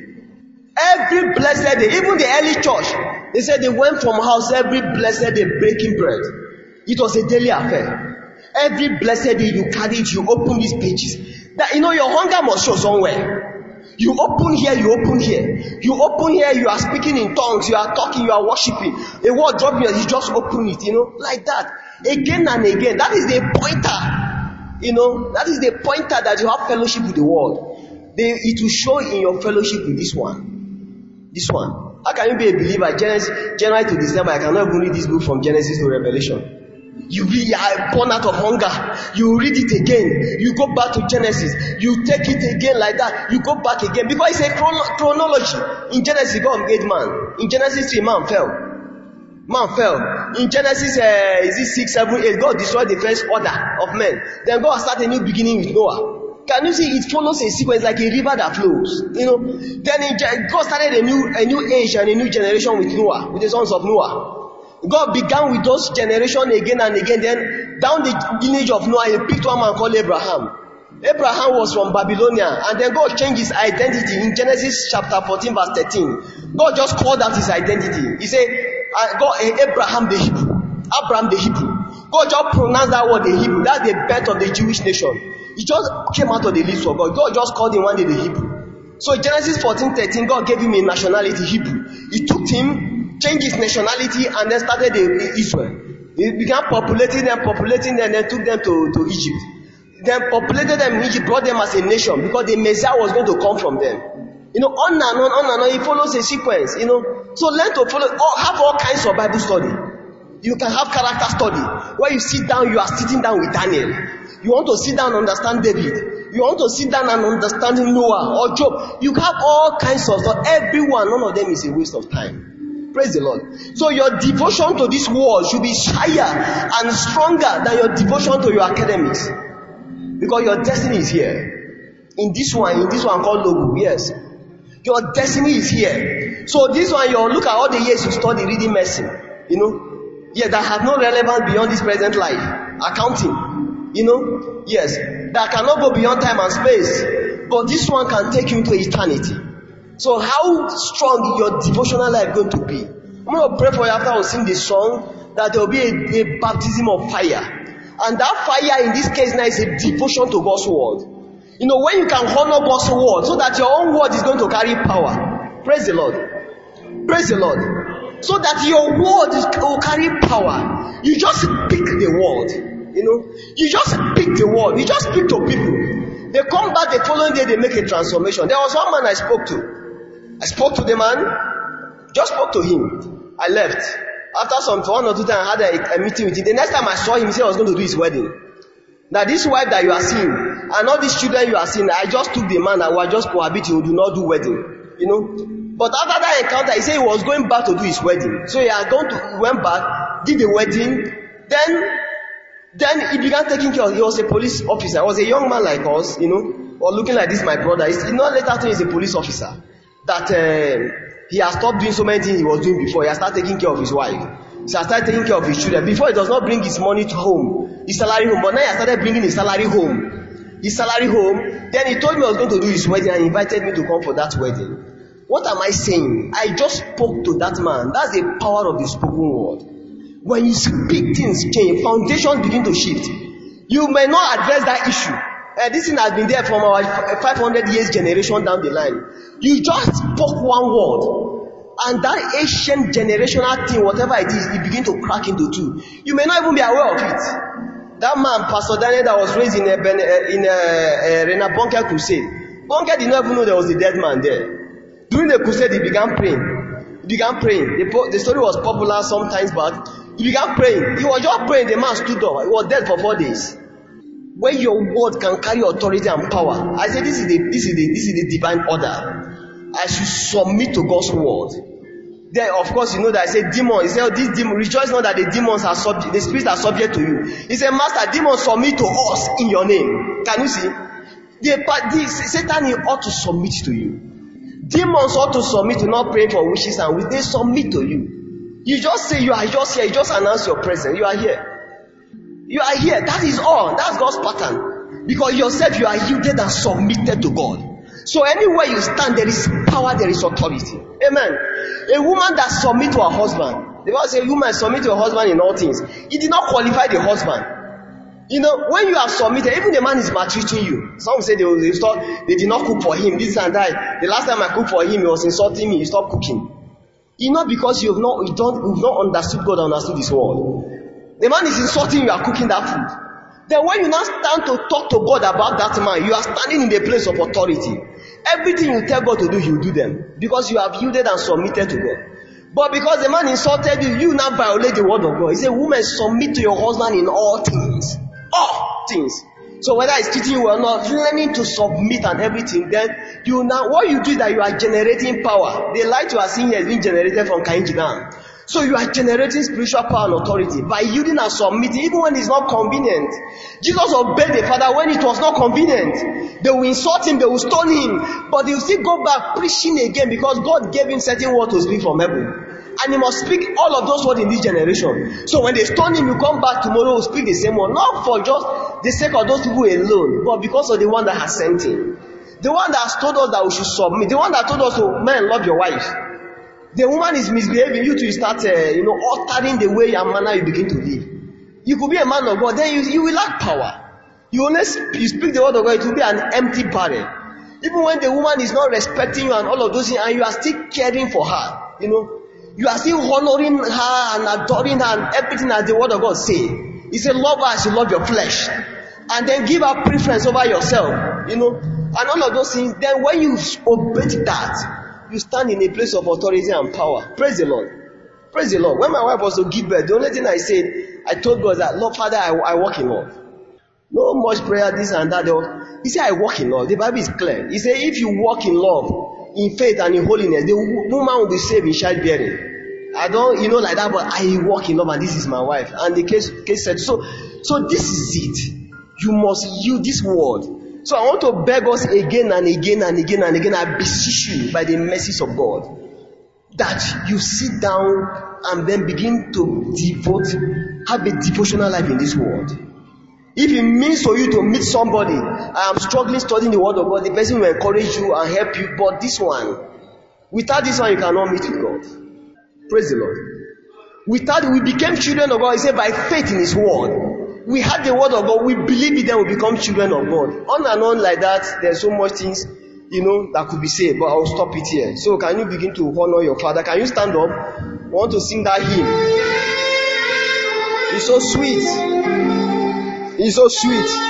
Every blessed day, even the early church, they said they went from house every blessed day breaking bread. It was a daily affair. Every blessed day you carry it, you open these pages. That, you know, your hunger must show somewhere. You open here, you open here. You open here, you are speaking in tongues, you are talking, you are worshiping. A word drop here, you just open it, you know, like that. Again and again. That is the pointer. You know, that is the pointer that you have fellowship with the world. They, it will show in your fellowship with this one. This one. How can you be a believer? Genesis, January to December, I cannot even read this book from Genesis to Revelation. You be born out of hunger. You read it again. You go back to Genesis. You take it again like that. You go back again. Because it's a chrono- chronology. In Genesis, God made man. In Genesis three, man fell. Man fell. In Genesis, uh, is it six, seven, eight, God destroyed the first order of men. Then God started a new beginning with Noah. Can you see it follows a sequence like a river that flows? You know. Then in, God started a new a new age and a new generation with Noah, with the sons of Noah. God began with those generations again and again. Then down the lineage of Noah, he picked one man called Abraham. Abraham was from Babylonia, and then God changed his identity in Genesis chapter fourteen, verse thirteen. God just called out his identity. He said, God, Abraham the Hebrew, Abraham the Hebrew. God just pronounced that word the Hebrew. That's the birth of the Jewish nation. It just came out of the lips of God. God just called him one day the Hebrew. So in Genesis fourteen, thirteen, God gave him a nationality, Hebrew. He took him, changed his nationality, and then started Israel. He began populating them, populating them, and then took them to, to Egypt. Then populated them in Egypt, brought them as a nation, because the Messiah was going to come from them. You know, on and on, on and on, it follows a sequence, you know. So learn to follow, or have all kinds of Bible study. You can have character study, where you sit down, you are sitting down with Daniel. You want to sit down and understand David. You want to sit down and understand Noah or Job. You have all kinds of stuff. Everyone, none of them is a waste of time. Praise the Lord. So your devotion to this world should be higher and stronger than your devotion to your academics. Because your destiny is here. In this one, in this one called Logo, yes. Your destiny is here. So this one, you look at all the years you study reading medicine. You know. Yeah, that have no relevance beyond this present life. Accounting. You know. Yes. That cannot go beyond time and space. But this one can take you into eternity. So how strong your devotional life going to be? I'm going to pray for you after we sing the song that there will be a, a baptism of fire. And that fire in this case now is a devotion to God's word. You know, when you can honor God's word so that your own word is going to carry power. Praise the Lord. Praise the Lord. So that your word is, will carry power. You just speak the word. You know, you just speak the word. You just speak to people. They come back the following day, they make a transformation. There was one man I spoke to. I spoke to the man, just spoke to him. I left. After some one or two times, I had a, a meeting with him. The next time I saw him, he said I was going to do his wedding. Now this wife that you are seeing, and all these children you are seeing, I just took the man that was just cohabiting, who do not do wedding. You know. But after that encounter, he said he was going back to do his wedding. So he had gone to, he went back, did the wedding, then then he began taking care of, he was a police officer. He was a young man like us, you know, or looking like this, my brother. He's not later to he's a police officer. That uh, he has stopped doing so many things he was doing before. He has started taking care of his wife. He has started taking care of his children. Before, he does not bring his money to home, his salary home. But now he has started bringing his salary home. His salary home. Then he told me I was going to do his wedding and invited me to come for that wedding. What am I saying? I just spoke to that man. That's the power of the spoken word. When you speak, things change. Foundations begin to shift. You may not address that issue. Uh, this thing has been there from our five hundred years generation down the line. You just spoke one word, and that ancient generational thing, whatever it is, it begin to crack into two. You may not even be aware of it. That man, Pastor Daniel, that was raised in a, in a, a, a Rena Bunker crusade. Bunker did not even know there was a dead man there. During the crusade, he began praying. He began praying. The, the story was popular sometimes, but he began praying. He was just praying. The man stood up. He was dead for four days. Where your word can carry authority and power. I said, this is the this is the this is the divine order. I should submit to God's word. Then, of course, you know that I said demons. He said, oh, this demon, rejoice not that the demons are subject, the spirits are subject to you. He said, Master, demons submit to us in your name. Can you see? The, the Satan ought to submit to you. Demons ought to submit to not praying for wishes and wishes. They submit to you. You just say you are just here. You just announce your presence. You are here. You are here. That is all. That's God's pattern. Because yourself, you are yielded and submitted to God. So anywhere you stand, there is power, there is authority. Amen. A woman that submits to her husband. The Bible says a woman submit to her husband in all things. It did not qualify the husband. You know, when you have submitted, even the man is maltreating you. Some say they, they, stop, they did not cook for him, this and that. The last time I cooked for him, he was insulting me. He stopped cooking. You know, because you have not, you don't, you've not understood God and understood His word. The man is insulting you, you are cooking that food. Then when you now stand to talk to God about that man, you are standing in the place of authority. Everything you tell God to do, He will do them. Because you have yielded and submitted to God. But because the man insulted you, you now violate the word of God. He said, women, submit to your husband in all things. All things. So whether it's treating you or not, learning to submit and everything, then you now, what you do is that you are generating power. The light you are seeing here is being generated from Kainji Dam. So you are generating spiritual power and authority by yielding and submitting, even when it's not convenient. Jesus obeyed the Father when it was not convenient. They will insult him, they will stone him, but he will still go back preaching again because God gave him certain word to speak from heaven. And he must speak all of those words in this generation. So when they stone him, you come back tomorrow, will speak the same word. Not for just the sake of those people alone, but because of the one that has sent him. The one that has told us that we should submit. The one that told us to, man, love your wife. The woman is misbehaving, you to start, uh, you know, altering the way and manner you begin to live. You could be a man of God, then you, you will lack power. You only sp- you speak the word of God, it will be an empty barrel. Even when the woman is not respecting you and all of those things, and you are still caring for her, you know, you are still honoring her and adoring her and everything as the word of God say. He said, love her as you love your flesh. And then give her preference over yourself, you know, and all of those things. Then when you obey that, you stand in a place of authority and power. Praise the Lord. Praise the Lord. When my wife was to give birth, the only thing I said, I told God that, Lord, Father, I, I walk in love. No much prayer, this and that. He said, I walk in love. The Bible is clear. He said, if you walk in love, in faith and in holiness, the woman will be saved in childbearing. I don't, you know, like that, but I walk in love and this is my wife. And the case, case said, so, so this is it. You must use this word. So I want to beg us again and again and again and again, I beseech you by the mercies of God, that you sit down and then begin to devote, have a devotional life in this world. If it means for you to meet somebody, I am struggling studying the word of God, the person will encourage you and help you, but this one, Without this one, you cannot meet with God. Praise the Lord. Without it, we became children of God. He said by faith in His word. We had the word of God. We believe it, then we become children of God. On and on like that. There's so much things, you know, that could be said, but I'll stop it here. So can you begin to honor your Father? Can you stand up? I want to sing that hymn. It's so sweet. It's so sweet.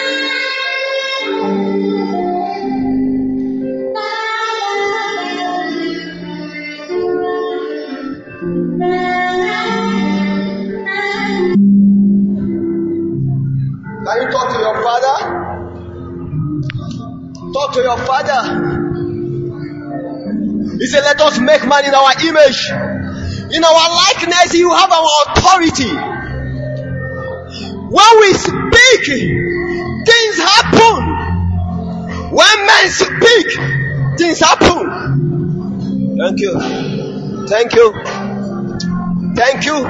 Can you talk to your Father? Talk to your Father. He said, let us make man in our image. In our likeness, you have our authority. When we speak, things happen. When men speak, things happen. Thank you. Thank you. Thank you.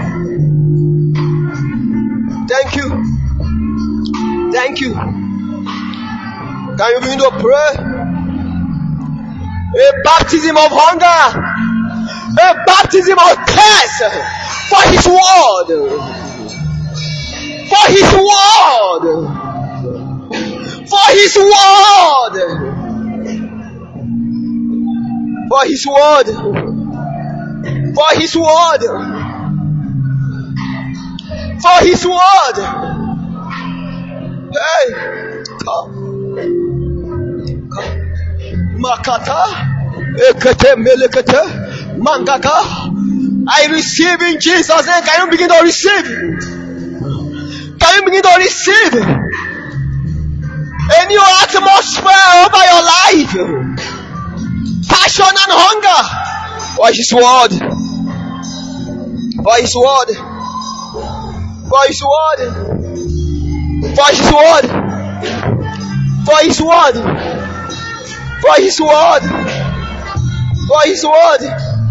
Thank you. Thank you. Can you begin to pray? A baptism of hunger, a baptism of thirst for His word, for His word, for His word, for His word, for His word, for His word. Hey, come, come. Makata, ekete melekete, mangaka. I receive in Jesus' name. Can you begin to receive? Can you begin to receive a new atmosphere over your life? Passion and hunger for His word, for His word, for His word. For His word, for His word, for His word, for His word.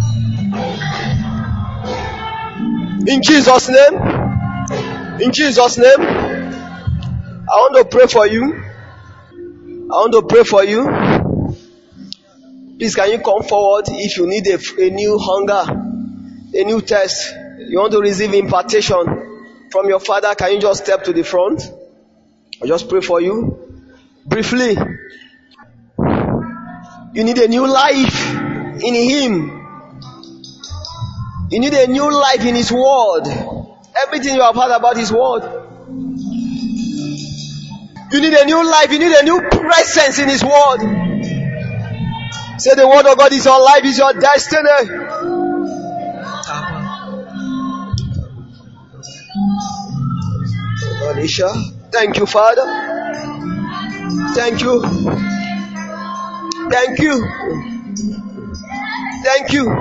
In Jesus' name, in Jesus' name, I want to pray for you. I want to pray for you. Please, can you come forward if you need a, a new hunger, a new test? You want to receive impartation from your Father? Can you just step to the front? I'll just pray for you briefly. You need a new life in Him. You need a new life in His word. Everything you have heard about His word. You need a new life. You need a new presence in His word. Say the word of God is your life, is your destiny. Anisha. Thank you, Father. Thank you. Thank you. Thank you.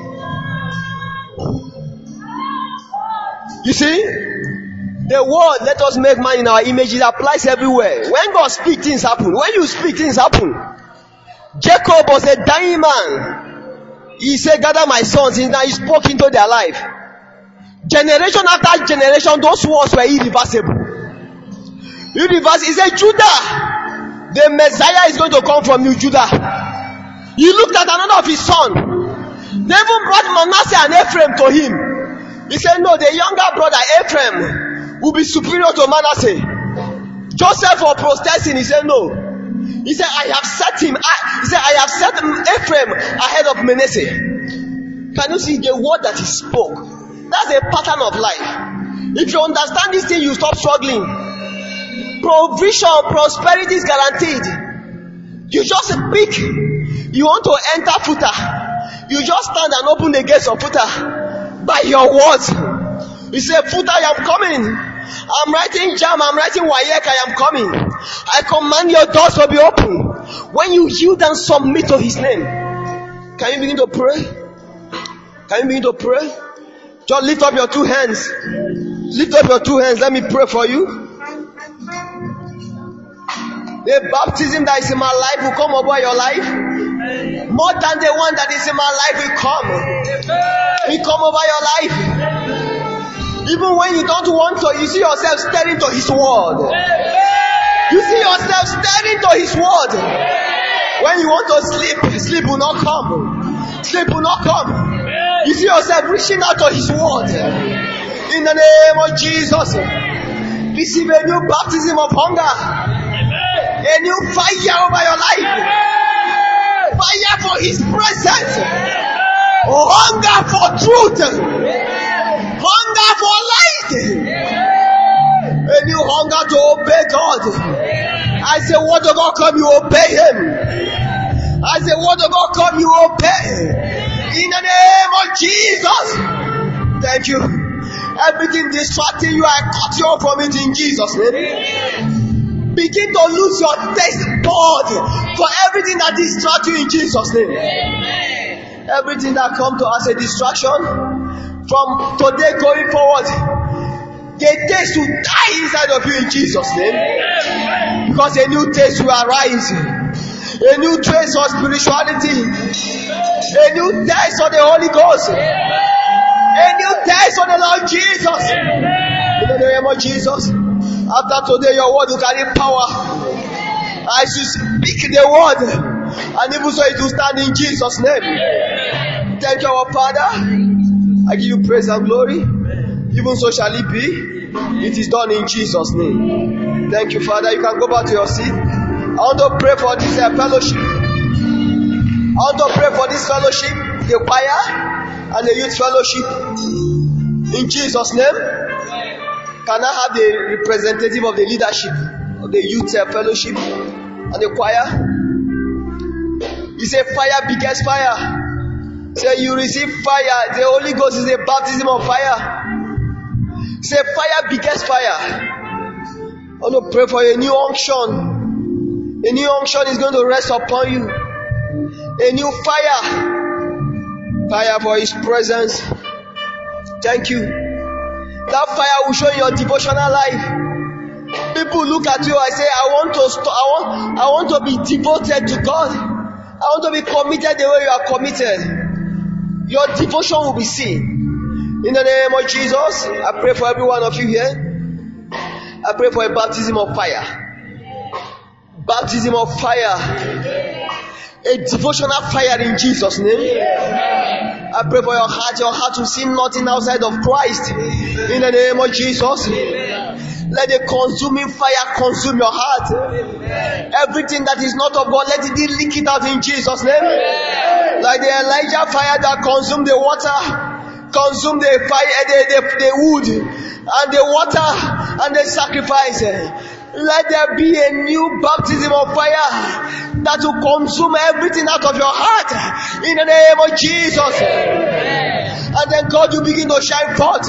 You see, the word, let us make man in our image, it applies everywhere. When God speaks, things happen. When you speak, things happen. Jacob was a dying man. He said, gather my sons. Now he spoke into their life. Generation after generation, those words were irreversible. Universe, he said, Judah, the Messiah is going to come from you, Judah. He looked at another of his son. They even brought Manasseh and Ephraim to him. He said, no, the younger brother Ephraim will be superior to Manasseh. Joseph for protesting, he said, no. He said, I have set him, I, he said, I have set Ephraim ahead of Manasseh. Can you see the word that he spoke? That's a pattern of life. If you understand this thing, you stop struggling. Provision, prosperity is guaranteed. You just speak. You want to enter Futa. You just stand and open the gates of Futa by your words. You say, Futa, I am coming. I'm writing Jam, I'm writing Wayek, I am coming. I command your doors to be open. When you yield and submit to His name, can you begin to pray? Can you begin to pray? Just lift up your two hands. Lift up your two hands. Let me pray for you. The baptism that is in my life will come over your life. More than the one that is in my life will come. Will come over your life. Even when you don't want to, you see yourself staring to His word. You see yourself staring to His word. When you want to sleep, sleep will not come. Sleep will not come. You see yourself reaching out to His word. In the name of Jesus. Receive a new baptism of hunger. A new fire over your life. Fire for His presence. Hunger for truth. Hunger for light. A new hunger to obey God. I say, word of God come, you obey Him. I say, word of God come, you obey. In the name of Jesus. Thank you. Everything distracting you, I cut you off from it in Jesus' name. Begin to lose your taste bud for everything that distracts you in Jesus' name. Everything that comes to us a distraction, from today going forward, the taste will die inside of you in Jesus' name. Because a new taste will arise. A new taste of spirituality. A new taste of the Holy Ghost. A new taste of the Lord Jesus. In the name of Jesus. After today, your word will carry power. I should speak the word, and even so it will stand in Jesus' name. Thank you, our Father. I give you praise and glory. Even so shall it be. It is done in Jesus' name. Thank you, Father. You can go back to your seat. I want to pray for this uh, fellowship. I want to pray for this fellowship, the choir and the youth fellowship. In Jesus' name. Can I have the representative of the leadership of the youth uh, fellowship and the choir? He said, fire begets fire. Say, you receive fire. The Holy Ghost is a baptism of fire. Say, fire begets fire. I want to pray for a new unction. A new unction is going to rest upon you. A new fire. Fire for His presence. Thank you. That fire will show your devotional life. People look at you and say, I want to st- I want, I want to be devoted to God. I want to be committed the way you are committed. Your devotion will be seen. In the name of Jesus, I pray for every one of you here. I pray for a baptism of fire. Baptism of fire. A devotional fire in Jesus' name. I pray for your heart. Your heart will see nothing outside of Christ. In the name of Jesus. Let the consuming fire consume your heart. Everything that is not of God, let it leak it out in Jesus' name. Like the Elijah fire that consumed the water, consumed the fire, the, the, the wood, and the water, and the sacrifice. Let there be a new baptism of fire that will consume everything out of your heart in the name of Jesus. And then God will begin to shine forth.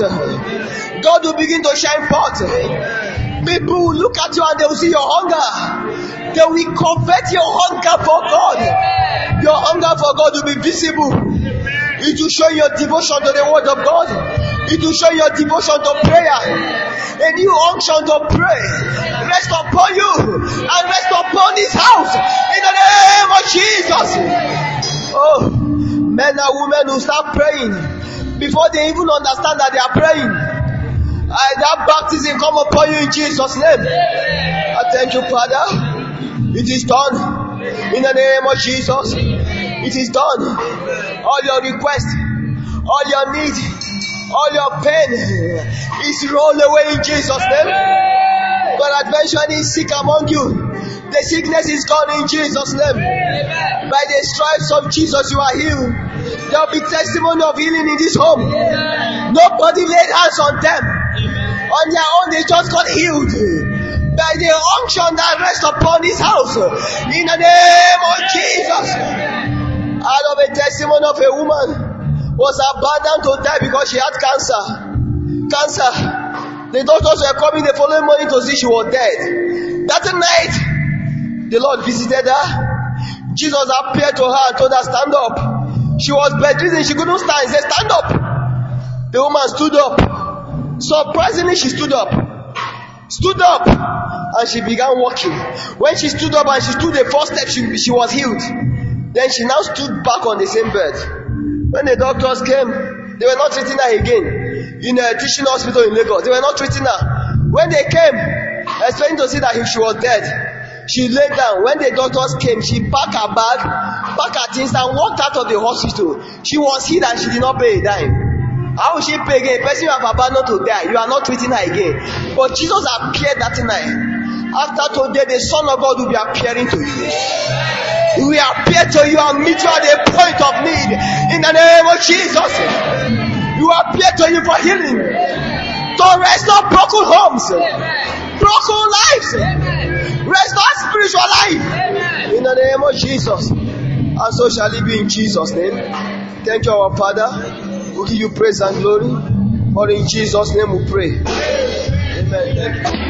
God will begin to shine forth. People will look at you and they will see your hunger. They will convert your hunger for God. Your hunger for God will be visible. It will show your devotion to the word of God. It will show your devotion to prayer. A new unction to pray rest upon you and rest upon this house in the name of Jesus. Oh, men and women will start praying before they even understand that they are praying. I, that baptism come upon you in Jesus' name. I thank you, Father. It is done in the name of Jesus. It is done. All your requests, all your needs, all your pain is rolled away in Jesus' name. God adventure is sick among you. The sickness is gone in Jesus' name. By the stripes of Jesus you are healed. There will be testimony of healing in this home. Nobody laid hands on them. On their own they just got healed. By the unction that rests upon this house. In the name of Jesus. Out of a testimony of a woman was abandoned to die because she had cancer. Cancer. The doctors were coming the following morning to see she was dead. That night, the Lord visited her. Jesus appeared to her and told her, stand up. She was bedridden. She couldn't stand. He said, stand up. The woman stood up. Surprisingly, she stood up. Stood up. And she began walking. When she stood up and she stood the first step, she, she was healed. Then she now stood back on the same bed. When the doctors came, they were not treating her again. In a teaching hospital in Lagos, they were not treating her. When they came, expecting to see that she was dead, She laid down. When the doctors came, she packed her bag, packed her things, and walked out of the hospital. She was hid and she did not pay a dime. How will she pay again? A person you have abandoned to die, you are not treating her again. But Jesus appeared that night. After today, the Son of God will be appearing to you. He will appear to you and meet you at a point of need. In the name of Jesus. He will appear to you for healing. To restore broken homes. Broken lives. Restore spiritual life. In the name of Jesus. And so shall it be in Jesus' name. Thank you, our Father. We give you praise and glory. For in Jesus' name we pray. Amen. Thank you.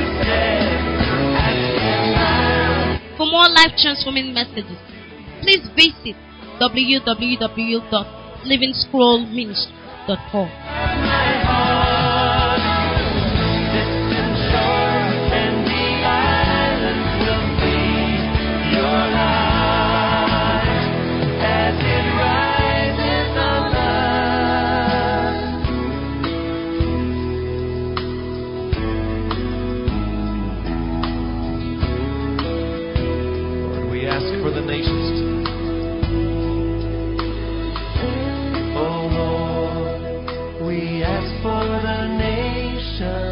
For more life transforming messages, please visit w w w dot living scroll ministry dot com. For the nations tonight. Oh Lord, we ask for the nation.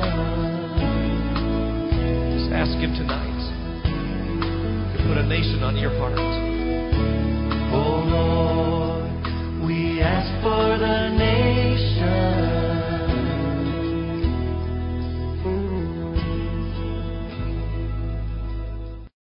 Just ask Him tonight to put a nation on your heart.